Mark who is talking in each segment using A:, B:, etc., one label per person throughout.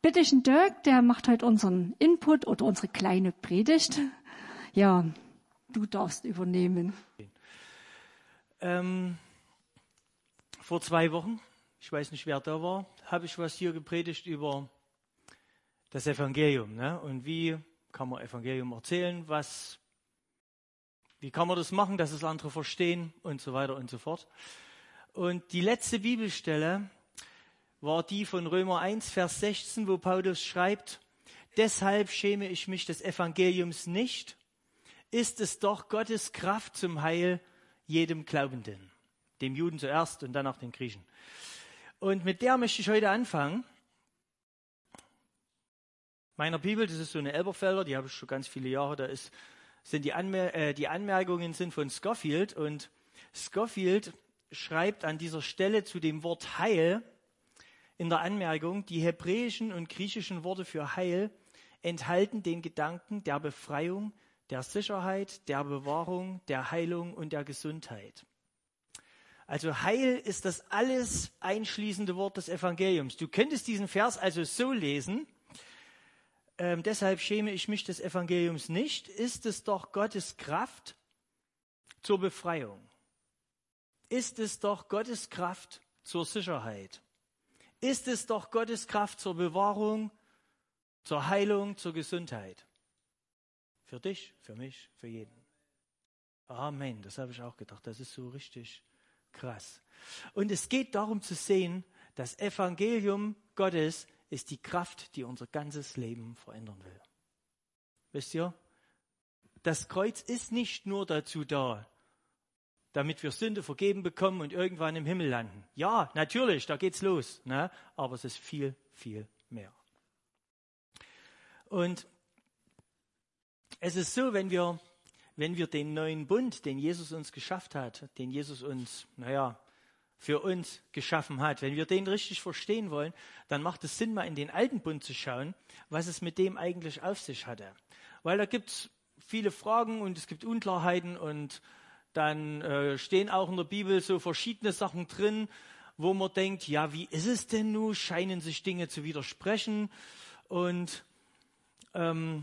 A: bitte ich den Dirk, der macht heute unseren Input oder unsere kleine Predigt. Ja, du darfst übernehmen.
B: Vor 2 Wochen, ich weiß nicht, wer da war, habe ich was hier gepredigt über das Evangelium. Ne? Und wie kann man Evangelium erzählen, wie kann man das machen, dass es andere verstehen und so weiter und so fort. Und die letzte Bibelstelle war die von Römer 1, Vers 16, wo Paulus schreibt: Deshalb schäme ich mich des Evangeliums nicht, ist es doch Gottes Kraft zum Heil jedem Glaubenden. Dem Juden zuerst und dann auch den Griechen. Und mit der möchte ich heute anfangen. Meiner Bibel, das ist so eine Elberfelder, die habe ich schon ganz viele Jahre, die Anmerkungen sind von Scofield, und Scofield schreibt an dieser Stelle zu dem Wort Heil in der Anmerkung: Die hebräischen und griechischen Worte für Heil enthalten den Gedanken der Befreiung, der Sicherheit, der Bewahrung, der Heilung und der Gesundheit. Also Heil ist das alles einschließende Wort des Evangeliums. Du könntest diesen Vers also so lesen: Deshalb schäme ich mich des Evangeliums nicht, ist es doch Gottes Kraft zur Befreiung. Ist es doch Gottes Kraft zur Sicherheit. Ist es doch Gottes Kraft zur Bewahrung, zur Heilung, zur Gesundheit. Für dich, für mich, für jeden. Amen, das habe ich auch gedacht. Das ist so richtig krass. Und es geht darum zu sehen, das Evangelium Gottes ist die Kraft, die unser ganzes Leben verändern will. Wisst ihr, das Kreuz ist nicht nur dazu da, damit wir Sünde vergeben bekommen und irgendwann im Himmel landen. Ja, natürlich, da geht's los. Ne? Aber es ist viel, viel mehr. Und es ist so, wenn wir den neuen Bund, den Jesus uns geschafft hat, den Jesus uns, für uns geschaffen hat, wenn wir den richtig verstehen wollen, dann macht es Sinn, mal in den alten Bund zu schauen, was es mit dem eigentlich auf sich hatte. Weil da gibt es viele Fragen und es gibt Unklarheiten, und dann stehen auch in der Bibel so verschiedene Sachen drin, wo man denkt, ja, wie ist es denn nun? Scheinen sich Dinge zu widersprechen? Und also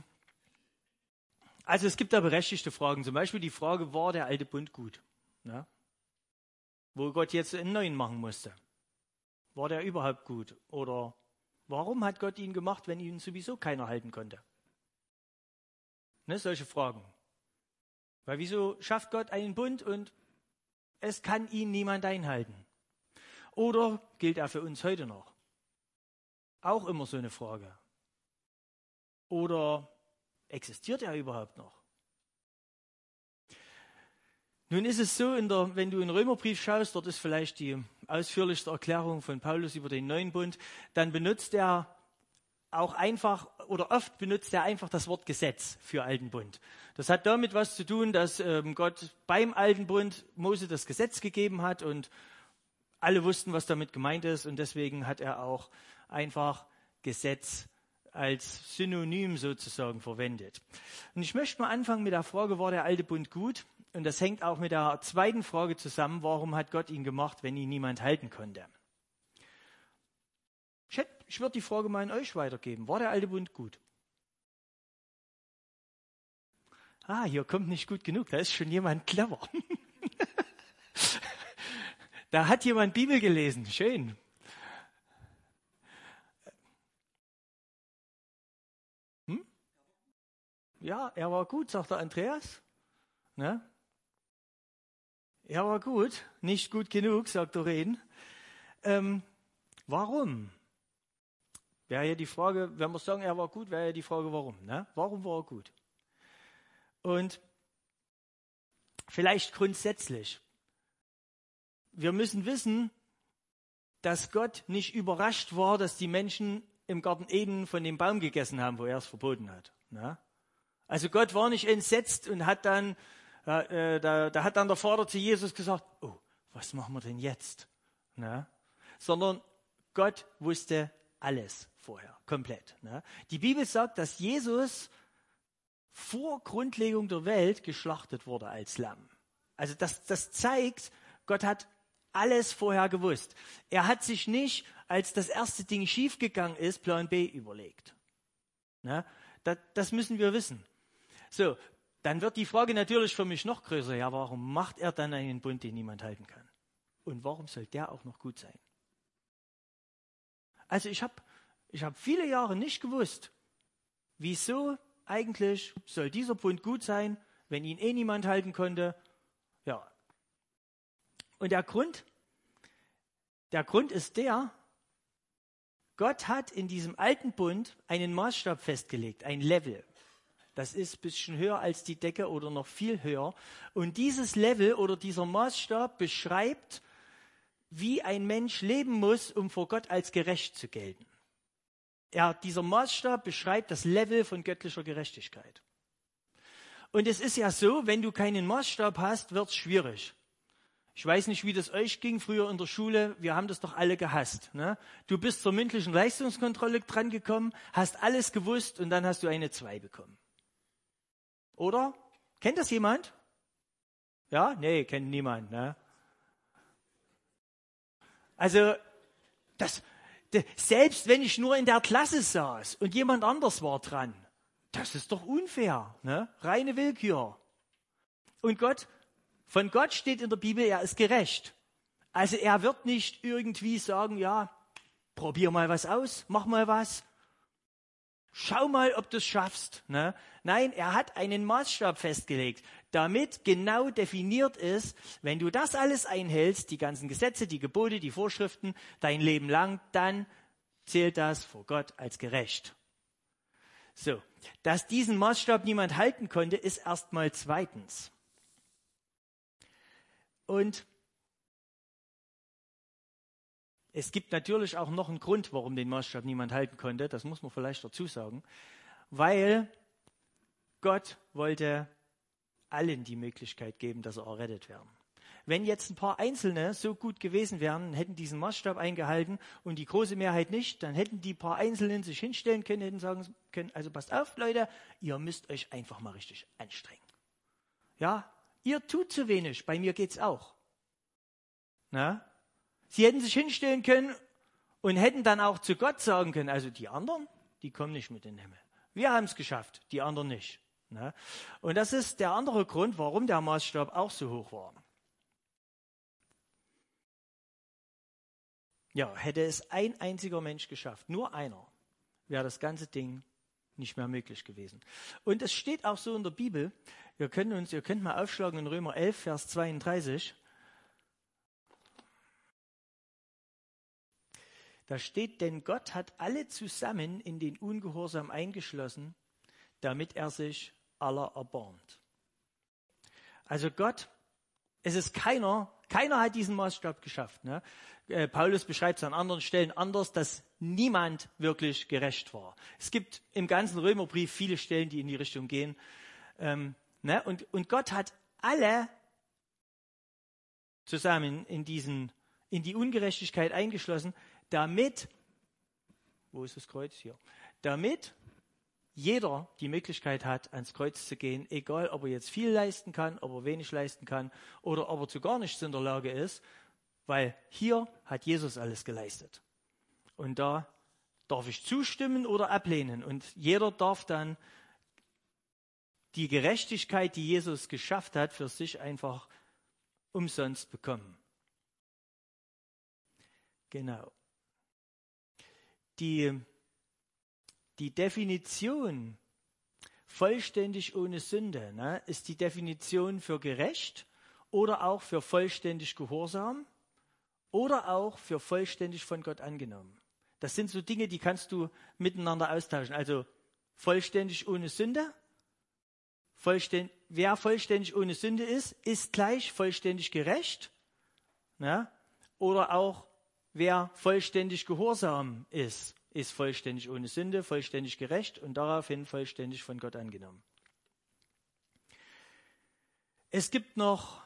B: es gibt da berechtigte Fragen. Zum Beispiel die Frage, war der alte Bund gut? Ja? Wo Gott jetzt einen neuen machen musste. War der überhaupt gut? Oder warum hat Gott ihn gemacht, wenn ihn sowieso keiner halten konnte? Ne, solche Fragen. Weil wieso schafft Gott einen Bund und es kann ihn niemand einhalten? Oder gilt er für uns heute noch? Auch immer so eine Frage. Oder existiert er überhaupt noch? Nun ist es so, wenn du in den Römerbrief schaust, dort ist vielleicht die ausführlichste Erklärung von Paulus über den neuen Bund, dann benutzt er auch einfach, oder oft benutzt er einfach das Wort Gesetz für alten Bund. Das hat damit was zu tun, dass Gott beim alten Bund Mose das Gesetz gegeben hat und alle wussten, was damit gemeint ist, und deswegen hat er auch einfach Gesetz als Synonym sozusagen verwendet. Und ich möchte mal anfangen mit der Frage, war der alte Bund gut? Und das hängt auch mit der zweiten Frage zusammen, warum hat Gott ihn gemacht, wenn ihn niemand halten konnte? Ich würde die Frage mal an euch weitergeben. War der alte Bund gut? Hier kommt nicht gut genug, da ist schon jemand clever. Da hat jemand Bibel gelesen, schön. Ja, er war gut, sagt der Andreas. Ne? Er war gut, nicht gut genug, sagt Doreen. Warum? Wäre ja die Frage, wenn wir sagen, er war gut, wäre ja die Frage, warum? Ne? Warum war er gut? Und vielleicht grundsätzlich. Wir müssen wissen, dass Gott nicht überrascht war, dass die Menschen im Garten Eden von dem Baum gegessen haben, wo er es verboten hat. Ne? Also Gott war nicht entsetzt und hat dann, da hat dann der Vater zu Jesus gesagt, oh, was machen wir denn jetzt? Ne? Sondern Gott wusste alles vorher, komplett. Ne? Die Bibel sagt, dass Jesus vor Grundlegung der Welt geschlachtet wurde als Lamm. Also das zeigt, Gott hat alles vorher gewusst. Er hat sich nicht, als das erste Ding schiefgegangen ist, Plan B überlegt. Na, das müssen wir wissen. So, dann wird die Frage natürlich für mich noch größer. Ja, warum macht er dann einen Bund, den niemand halten kann? Und warum soll der auch noch gut sein? Also ich hab viele Jahre nicht gewusst, wieso eigentlich soll dieser Bund gut sein, wenn ihn niemand halten konnte. Ja. Und der Grund ist Gott hat in diesem alten Bund einen Maßstab festgelegt, ein Level. Das ist ein bisschen höher als die Decke oder noch viel höher. Und dieses Level oder dieser Maßstab beschreibt, wie ein Mensch leben muss, um vor Gott als gerecht zu gelten. Dieser Maßstab beschreibt das Level von göttlicher Gerechtigkeit. Und es ist ja so, wenn du keinen Maßstab hast, wird es schwierig. Ich weiß nicht, wie das euch ging früher in der Schule. Wir haben das doch alle gehasst. Ne? Du bist zur mündlichen Leistungskontrolle drangekommen, hast alles gewusst und dann hast du eine 2 bekommen. Oder? Kennt das jemand? Ja? Nee, kennt niemand. Ne? Also, selbst wenn ich nur in der Klasse saß und jemand anders war dran, das ist doch unfair. Ne? Reine Willkür. Und von Gott steht in der Bibel, er ist gerecht. Also er wird nicht irgendwie sagen, ja, probier mal was aus, mach mal was. Schau mal, ob du es schaffst. Ne? Nein, er hat einen Maßstab festgelegt, damit genau definiert ist, wenn du das alles einhältst, die ganzen Gesetze, die Gebote, die Vorschriften, dein Leben lang, dann zählt das vor Gott als gerecht. So, dass diesen Maßstab niemand halten konnte, ist erstmal zweitens. Und es gibt natürlich auch noch einen Grund, warum den Maßstab niemand halten konnte. Das muss man vielleicht dazu sagen. Weil Gott wollte allen die Möglichkeit geben, dass sie errettet werden. Wenn jetzt ein paar Einzelne so gut gewesen wären, hätten diesen Maßstab eingehalten und die große Mehrheit nicht, dann hätten die paar Einzelnen sich hinstellen können, hätten sagen können, also passt auf, Leute, ihr müsst euch einfach mal richtig anstrengen. Ja, ihr tut zu wenig, bei mir geht's auch. Na? Sie hätten sich hinstellen können und hätten dann auch zu Gott sagen können, also die anderen, die kommen nicht mit in den Himmel. Wir haben es geschafft, die anderen nicht. Na? Und das ist der andere Grund, warum der Maßstab auch so hoch war. Ja, hätte es ein einziger Mensch geschafft, nur einer, wäre das ganze Ding nicht mehr möglich gewesen. Und es steht auch so in der Bibel, ihr könnt mal aufschlagen in Römer 11, Vers 32. Da steht, denn Gott hat alle zusammen in den Ungehorsam eingeschlossen, damit er sich aller erbarmt. Also Gott, es ist keiner hat diesen Maßstab geschafft. Ne? Paulus beschreibt es an anderen Stellen anders, dass niemand wirklich gerecht war. Es gibt im ganzen Römerbrief viele Stellen, die in die Richtung gehen. Ne? Und Gott hat alle zusammen in die Ungerechtigkeit eingeschlossen, damit, wo ist das Kreuz? Hier. Damit jeder die Möglichkeit hat, ans Kreuz zu gehen, egal ob er jetzt viel leisten kann, ob er wenig leisten kann oder ob er zu gar nichts in der Lage ist, weil hier hat Jesus alles geleistet. Und da darf ich zustimmen oder ablehnen. Und jeder darf dann die Gerechtigkeit, die Jesus geschafft hat, für sich einfach umsonst bekommen. Genau. Die Definition vollständig ohne Sünde, ne, ist die Definition für gerecht oder auch für vollständig gehorsam oder auch für vollständig von Gott angenommen. Das sind so Dinge, die kannst du miteinander austauschen. Also vollständig ohne Sünde. Wer vollständig ohne Sünde ist gleich vollständig gerecht. Ne? Oder auch wer vollständig gehorsam ist vollständig ohne Sünde, vollständig gerecht und daraufhin vollständig von Gott angenommen. Es gibt noch,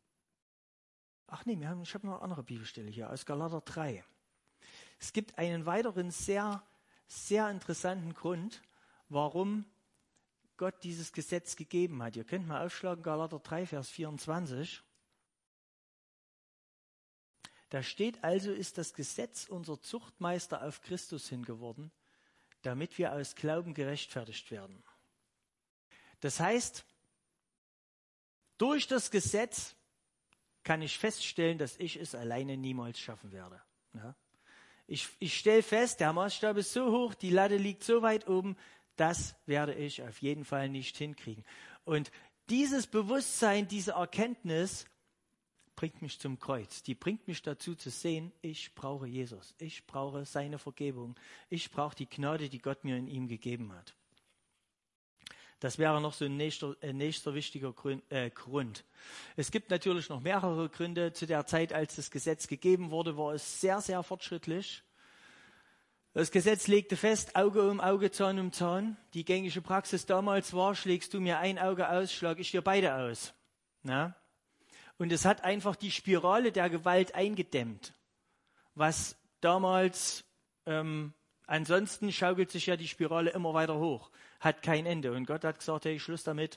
B: ich habe noch eine andere Bibelstelle hier aus Galater 3. Es gibt einen weiteren sehr, sehr interessanten Grund, warum Gott dieses Gesetz gegeben hat. Ihr könnt mal aufschlagen, Galater 3, Vers 24. Da steht also, ist das Gesetz unser Zuchtmeister auf Christus hin geworden, damit wir aus Glauben gerechtfertigt werden. Das heißt, durch das Gesetz kann ich feststellen, dass ich es alleine niemals schaffen werde. Ja? Ich stelle fest, der Maßstab ist so hoch, die Latte liegt so weit oben, das werde ich auf jeden Fall nicht hinkriegen. Und dieses Bewusstsein, diese Erkenntnis bringt mich zum Kreuz. Die bringt mich dazu zu sehen, ich brauche Jesus. Ich brauche seine Vergebung. Ich brauche die Gnade, die Gott mir in ihm gegeben hat. Das wäre noch so ein nächster wichtiger Grund. Es gibt natürlich noch mehrere Gründe. Zu der Zeit, als das Gesetz gegeben wurde, war es sehr, sehr fortschrittlich. Das Gesetz legte fest, Auge um Auge, Zahn um Zahn. Die gängige Praxis damals war, schlägst du mir ein Auge aus, schlage ich dir beide aus. Na? Und es hat einfach die Spirale der Gewalt eingedämmt, was damals, ansonsten schaukelt sich ja die Spirale immer weiter hoch, hat kein Ende. Und Gott hat gesagt, hey, Schluss damit,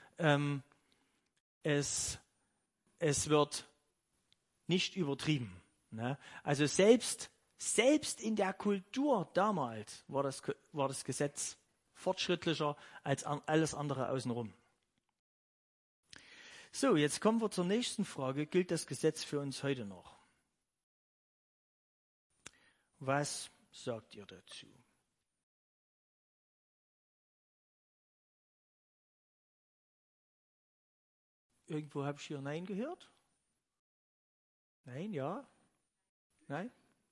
B: es wird nicht übertrieben. Ne? Also selbst in der Kultur damals war das Gesetz fortschrittlicher als alles andere außenrum. So, jetzt kommen wir zur nächsten Frage. Gilt das Gesetz für uns heute noch? Was sagt ihr dazu? Irgendwo habe ich hier Nein gehört? Nein, ja? Nein?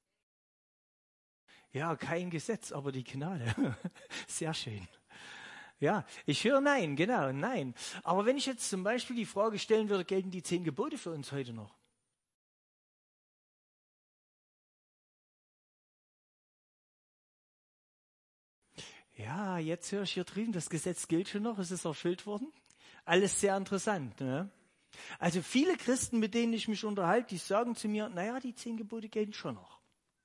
B: Ja, kein Gesetz, aber die Gnade. Sehr schön. Ja, ich höre Nein, genau, nein. Aber wenn ich jetzt zum Beispiel die Frage stellen würde, gelten die 10 Gebote für uns heute noch? Ja, jetzt höre ich hier drüben, das Gesetz gilt schon noch, es ist erfüllt worden. Alles sehr interessant, ne? Also viele Christen, mit denen ich mich unterhalte, die sagen zu mir, naja, die 10 Gebote gelten schon noch.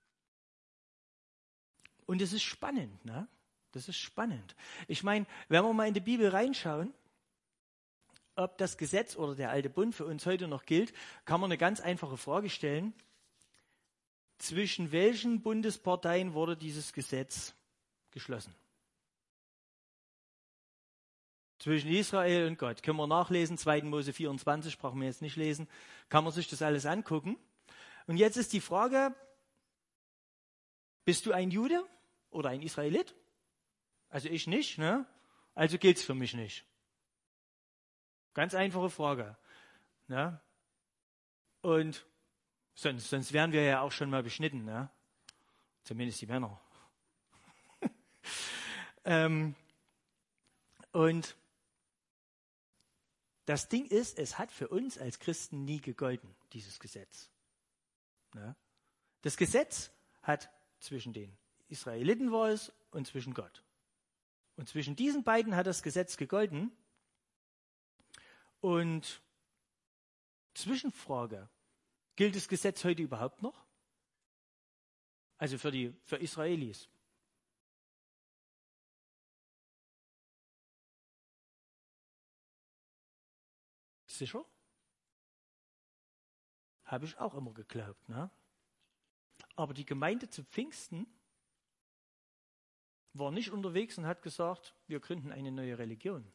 B: Und es ist spannend, ne? Das ist spannend. Ich meine, wenn wir mal in die Bibel reinschauen, ob das Gesetz oder der alte Bund für uns heute noch gilt, kann man eine ganz einfache Frage stellen. Zwischen welchen Bundesparteien wurde dieses Gesetz geschlossen? Zwischen Israel und Gott. Können wir nachlesen, 2. Mose 24, brauchen wir jetzt nicht lesen, kann man sich das alles angucken. Und jetzt ist die Frage, bist du ein Jude oder ein Israelit? Also ich nicht, ne? Also gilt es für mich nicht. Ganz einfache Frage. Ne? Und sonst wären wir ja auch schon mal beschnitten, ne? Zumindest die Männer. Und das Ding ist, es hat für uns als Christen nie gegolten, dieses Gesetz. Ne? Das Gesetz hat zwischen den Israeliten war es und zwischen Gott. Und zwischen diesen beiden hat das Gesetz gegolten. Und Zwischenfrage, gilt das Gesetz heute überhaupt noch? Also für Israelis. Sicher? Habe ich auch immer geglaubt, ne? Aber die Gemeinde zu Pfingsten war nicht unterwegs und hat gesagt, wir gründen eine neue Religion.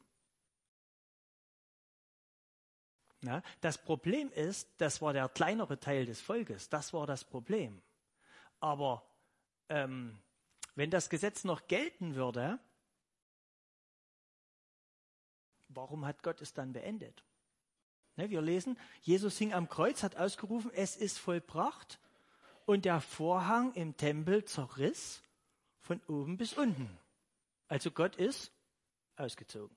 B: Na, das Problem ist, das war der kleinere Teil des Volkes, das war das Problem. Aber wenn das Gesetz noch gelten würde, warum hat Gott es dann beendet? Ne, wir lesen, Jesus hing am Kreuz, hat ausgerufen, es ist vollbracht, und der Vorhang im Tempel zerriss von oben bis unten. Also Gott ist ausgezogen.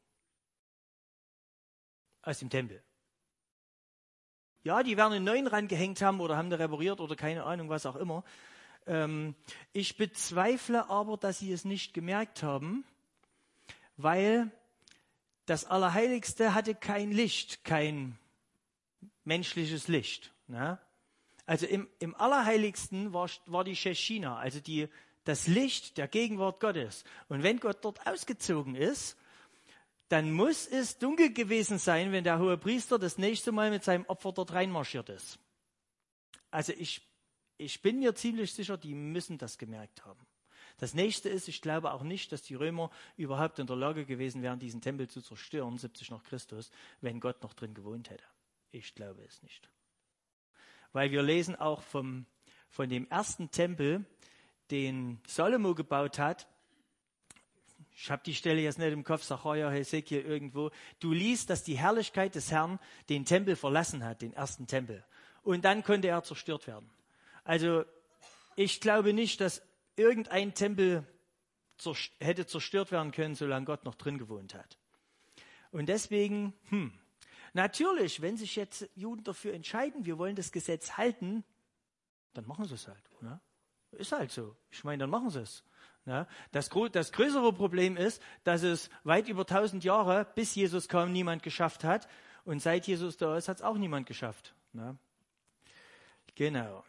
B: Aus dem Tempel. Ja, die werden einen neuen rangehängt haben oder haben den repariert oder keine Ahnung, was auch immer. Ich bezweifle aber, dass sie es nicht gemerkt haben, weil das Allerheiligste hatte kein Licht, kein menschliches Licht. Ne? Also im Allerheiligsten war die Shechina, also das Licht der Gegenwart Gottes. Und wenn Gott dort ausgezogen ist, dann muss es dunkel gewesen sein, wenn der Hohepriester das nächste Mal mit seinem Opfer dort reinmarschiert ist. Also ich ich bin mir ziemlich sicher, die müssen das gemerkt haben. Das nächste ist, ich glaube auch nicht, dass die Römer überhaupt in der Lage gewesen wären, diesen Tempel zu zerstören, 70 nach Christus, wenn Gott noch drin gewohnt hätte. Ich glaube es nicht. Weil wir lesen auch von dem ersten Tempel, den Salomo gebaut hat. Ich habe die Stelle jetzt nicht im Kopf, Sacharja, Hesekiel irgendwo. Du liest, dass die Herrlichkeit des Herrn den Tempel verlassen hat, den ersten Tempel. Und dann konnte er zerstört werden. Also ich glaube nicht, dass irgendein Tempel hätte zerstört werden können, solange Gott noch drin gewohnt hat. Und deswegen, natürlich, wenn sich jetzt Juden dafür entscheiden, wir wollen das Gesetz halten, dann machen sie es halt. Ne? Ist halt so. Ich meine, dann machen sie es. Ne? Das größere Problem ist, dass es weit über 1000 Jahre, bis Jesus kam, niemand geschafft hat. Und seit Jesus da ist, hat es auch niemand geschafft. Ne? Genau.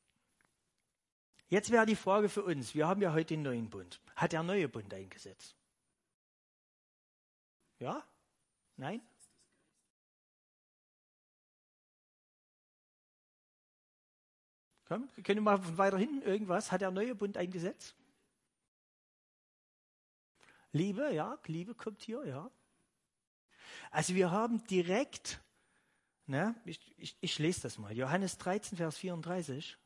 B: Jetzt wäre die Frage für uns, wir haben ja heute den neuen Bund. Hat der neue Bund ein Gesetz? Ja? Nein? Komm, wir können mal von weiter hinten irgendwas. Hat der neue Bund ein Gesetz? Liebe, ja, Liebe kommt hier, ja. Also wir haben direkt, ne, ich lese das mal, Johannes 13, Vers 34.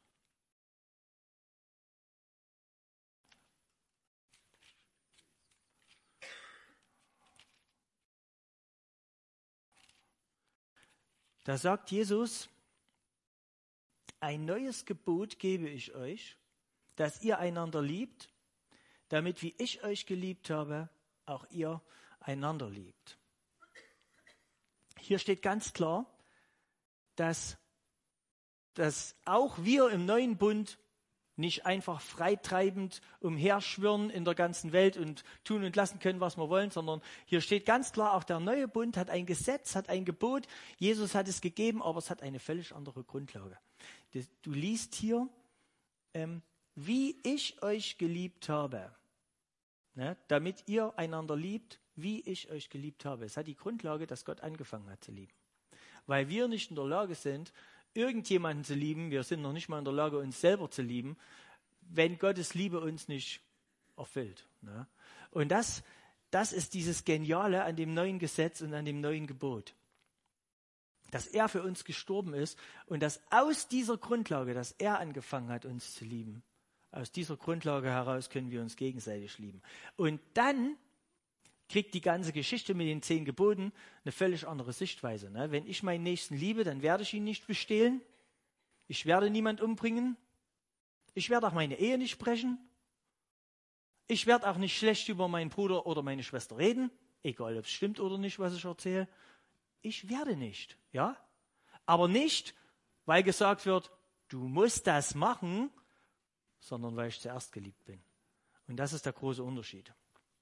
B: Da sagt Jesus, ein neues Gebot gebe ich euch, dass ihr einander liebt, damit wie ich euch geliebt habe, auch ihr einander liebt. Hier steht ganz klar, dass auch wir im neuen Bund nicht einfach freitreibend umherschwirren in der ganzen Welt und tun und lassen können, was wir wollen, sondern hier steht ganz klar, auch der neue Bund hat ein Gesetz, hat ein Gebot. Jesus hat es gegeben, aber es hat eine völlig andere Grundlage. Du liest hier, wie ich euch geliebt habe, ne, damit ihr einander liebt, wie ich euch geliebt habe. Es hat die Grundlage, dass Gott angefangen hat zu lieben. Weil wir nicht in der Lage sind, irgendjemanden zu lieben, wir sind noch nicht mal in der Lage, uns selber zu lieben, wenn Gottes Liebe uns nicht erfüllt. Ne? Und das ist dieses Geniale an dem neuen Gesetz und an dem neuen Gebot. Dass er für uns gestorben ist und dass aus dieser Grundlage, dass er angefangen hat, uns zu lieben, aus dieser Grundlage heraus können wir uns gegenseitig lieben. Und dann kriegt die ganze Geschichte mit den 10 Geboten eine völlig andere Sichtweise. Ne? Wenn ich meinen Nächsten liebe, dann werde ich ihn nicht bestehlen. Ich werde niemand umbringen. Ich werde auch meine Ehe nicht brechen. Ich werde auch nicht schlecht über meinen Bruder oder meine Schwester reden, egal ob es stimmt oder nicht, was ich erzähle. Ich werde nicht, ja? Aber nicht, weil gesagt wird, du musst das machen, sondern weil ich zuerst geliebt bin. Und das ist der große Unterschied.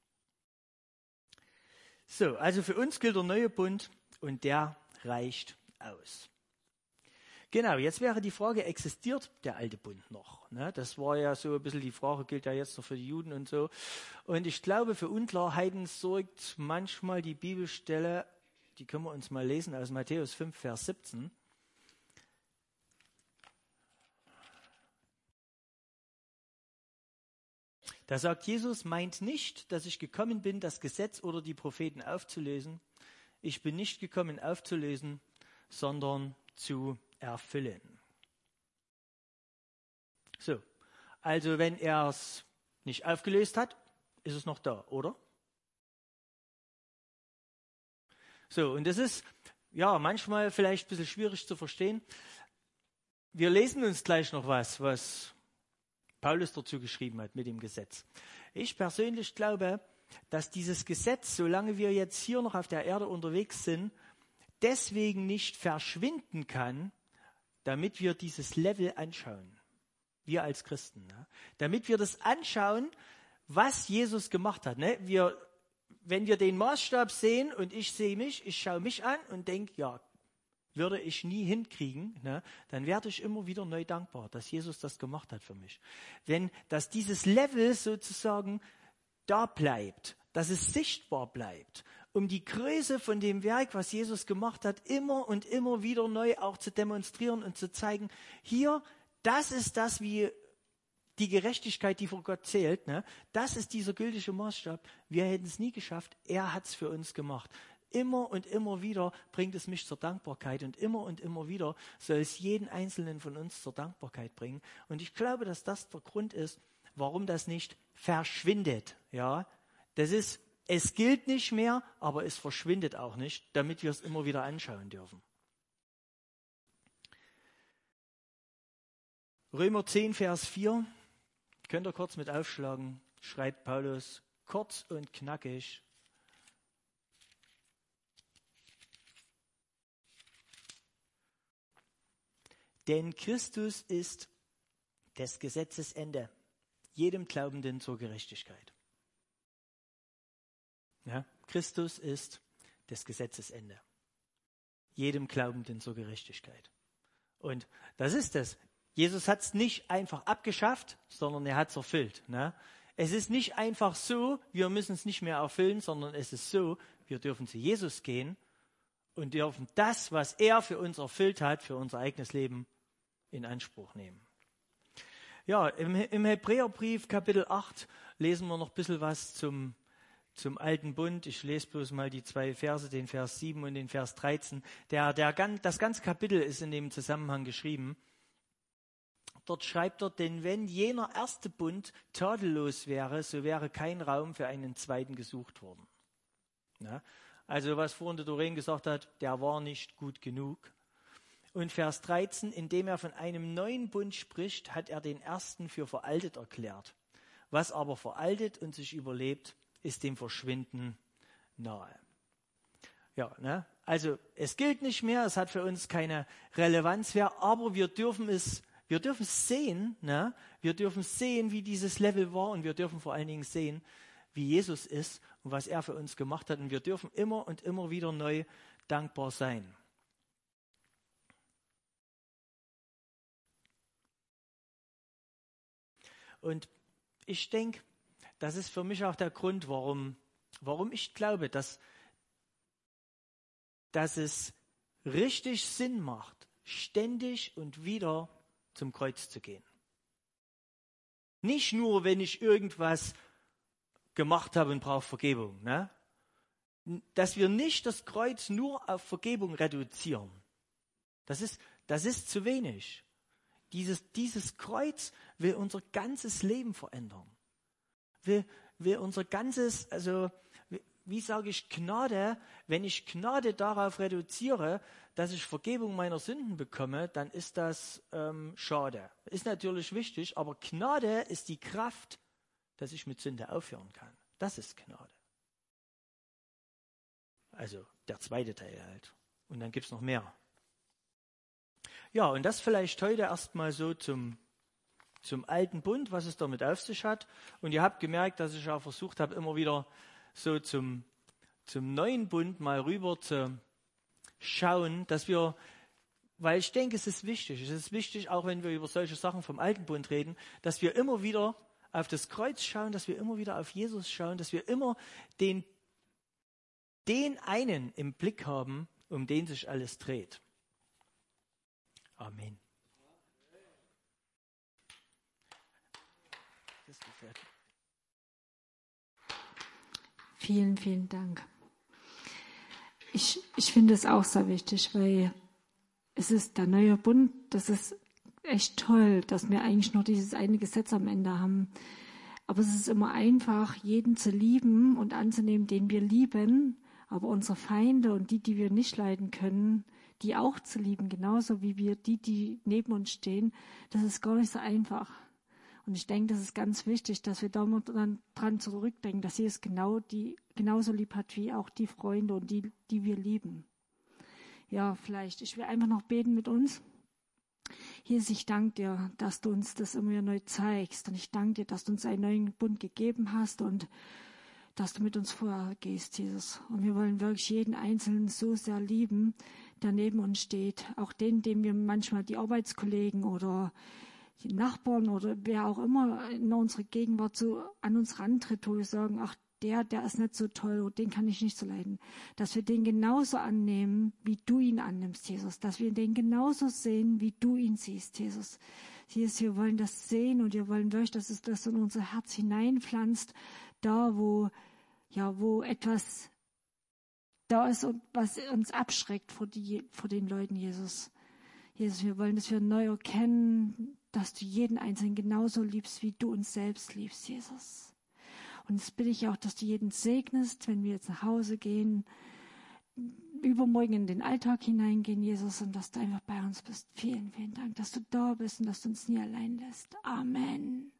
B: So, also für uns gilt der neue Bund und der reicht aus. Genau, jetzt wäre die Frage, existiert der alte Bund noch? Ne, das war ja so ein bisschen die Frage, gilt ja jetzt noch für die Juden und so. Und ich glaube, für Unklarheiten sorgt manchmal die Bibelstelle, die können wir uns mal lesen aus Matthäus 5, Vers 17. Da sagt Jesus, meint nicht, dass ich gekommen bin, das Gesetz oder die Propheten aufzulösen. Ich bin nicht gekommen, aufzulösen, sondern zu erfüllen. So, also wenn er es nicht aufgelöst hat, ist es noch da, oder? So, und das ist ja manchmal vielleicht ein bisschen schwierig zu verstehen. Wir lesen uns gleich noch was Paulus dazu geschrieben hat mit dem Gesetz. Ich persönlich glaube, dass dieses Gesetz, solange wir jetzt hier noch auf der Erde unterwegs sind, deswegen nicht verschwinden kann, damit wir dieses Level anschauen. Wir als Christen. Ne? Damit wir das anschauen, was Jesus gemacht hat. Ne? Wenn wir den Maßstab sehen und ich sehe mich, ich schaue mich an und denke, ja, würde ich nie hinkriegen, ne, dann werde ich immer wieder neu dankbar, dass Jesus das gemacht hat für mich. Dass dieses Level sozusagen da bleibt, dass es sichtbar bleibt, um die Größe von dem Werk, was Jesus gemacht hat, immer und immer wieder neu auch zu demonstrieren und zu zeigen, hier, das ist das, wie die Gerechtigkeit, die vor Gott zählt. Ne? Das ist dieser gültige Maßstab. Wir hätten es nie geschafft. Er hat es für uns gemacht. Immer und immer wieder bringt es mich zur Dankbarkeit und immer wieder soll es jeden Einzelnen von uns zur Dankbarkeit bringen. Und ich glaube, dass das der Grund ist, warum das nicht verschwindet. Ja, es gilt nicht mehr, aber es verschwindet auch nicht, damit wir es immer wieder anschauen dürfen. Römer 10, Vers 4, könnt ihr kurz mit aufschlagen, schreibt Paulus, kurz und knackig. Denn Christus ist des Gesetzes Ende, jedem Glaubenden zur Gerechtigkeit. Ja, Christus ist des Gesetzes Ende, jedem Glaubenden zur Gerechtigkeit. Und das ist es. Jesus hat es nicht einfach abgeschafft, sondern er hat es erfüllt. Ne? Es ist nicht einfach so, wir müssen es nicht mehr erfüllen, sondern es ist so, wir dürfen zu Jesus gehen und dürfen das, was er für uns erfüllt hat, für unser eigenes Leben in Anspruch nehmen. Ja, im Hebräerbrief Kapitel 8 lesen wir noch ein bisschen was zum Alten Bund. Ich lese bloß mal die 2 Verse, den Vers 7 und den Vers 13. Das ganze Kapitel ist in dem Zusammenhang geschrieben. Dort schreibt er, denn wenn jener erste Bund tadellos wäre, so wäre kein Raum für einen zweiten gesucht worden. Ja, also was vorhin der Doreen gesagt hat, der war nicht gut genug. Und Vers 13, indem er von einem neuen Bund spricht, hat er den ersten für veraltet erklärt. Was aber veraltet und sich überlebt, ist dem Verschwinden nahe. Ja, ne? Also es gilt nicht mehr, es hat für uns keine Relevanz mehr, aber wir dürfen sehen, ne? Wir dürfen sehen, wie dieses Level war und wir dürfen vor allen Dingen sehen, wie Jesus ist und was er für uns gemacht hat. Und wir dürfen immer und immer wieder neu dankbar sein. Und ich denke, das ist für mich auch der Grund, warum ich glaube, dass es richtig Sinn macht, ständig und wieder zum Kreuz zu gehen. Nicht nur, wenn ich irgendwas gemacht habe und brauche Vergebung. Ne? Dass wir nicht das Kreuz nur auf Vergebung reduzieren. Das ist zu wenig. Dieses Kreuz will unser ganzes Leben verändern. Will unser ganzes, also wie sage ich Gnade, wenn ich Gnade darauf reduziere, dass ich Vergebung meiner Sünden bekomme, dann ist das schade. Ist natürlich wichtig, aber Gnade ist die Kraft, dass ich mit Sünde aufhören kann. Das ist Gnade. Also der zweite Teil halt. Und dann gibt es noch mehr. Ja, und das vielleicht heute erstmal so zum Alten Bund, was es damit auf sich hat. Und ihr habt gemerkt, dass ich auch versucht habe, immer wieder so zum Neuen Bund mal rüber zu schauen, weil ich denke, es ist wichtig, auch wenn wir über solche Sachen vom Alten Bund reden, dass wir immer wieder auf das Kreuz schauen, dass wir immer wieder auf Jesus schauen, dass wir immer den einen im Blick haben, um den sich alles dreht. Amen. Das gefällt mir.
A: Vielen, vielen Dank. Ich finde es auch sehr wichtig, weil es ist der neue Bund, das ist echt toll, dass wir eigentlich nur dieses eine Gesetz am Ende haben. Aber es ist immer einfach, jeden zu lieben und anzunehmen, den wir lieben, aber unsere Feinde und die wir nicht leiden können, die auch zu lieben, genauso wie wir die neben uns stehen, das ist gar nicht so einfach. Und ich denke, das ist ganz wichtig, dass wir da mal dran zurückdenken, dass Jesus genauso lieb hat wie auch die Freunde und die wir lieben. Ja, vielleicht, ich will einfach noch beten mit uns. Jesus, ich danke dir, dass du uns das immer wieder neu zeigst. Und ich danke dir, dass du uns einen neuen Bund gegeben hast und dass du mit uns vorgehst, Jesus. Und wir wollen wirklich jeden Einzelnen so sehr lieben, der neben uns steht. Auch den, dem wir manchmal die Arbeitskollegen oder die Nachbarn oder wer auch immer in unserer Gegenwart so an uns rantritt, wo wir sagen, ach, der ist nicht so toll, oder den kann ich nicht so leiden. Dass wir den genauso annehmen, wie du ihn annimmst, Jesus. Dass wir den genauso sehen, wie du ihn siehst, Jesus. Jesus, wir wollen das sehen und wir wollen wirklich, dass es das in unser Herz hineinpflanzt, da wo etwas da ist und was uns abschreckt vor den Leuten, Jesus. Jesus, wir wollen, dass wir neu erkennen, dass du jeden Einzelnen genauso liebst, wie du uns selbst liebst, Jesus. Und jetzt bitte ich auch, dass du jeden segnest, wenn wir jetzt nach Hause gehen, übermorgen in den Alltag hineingehen, Jesus, und dass du einfach bei uns bist. Vielen, vielen Dank, dass du da bist und dass du uns nie allein lässt. Amen.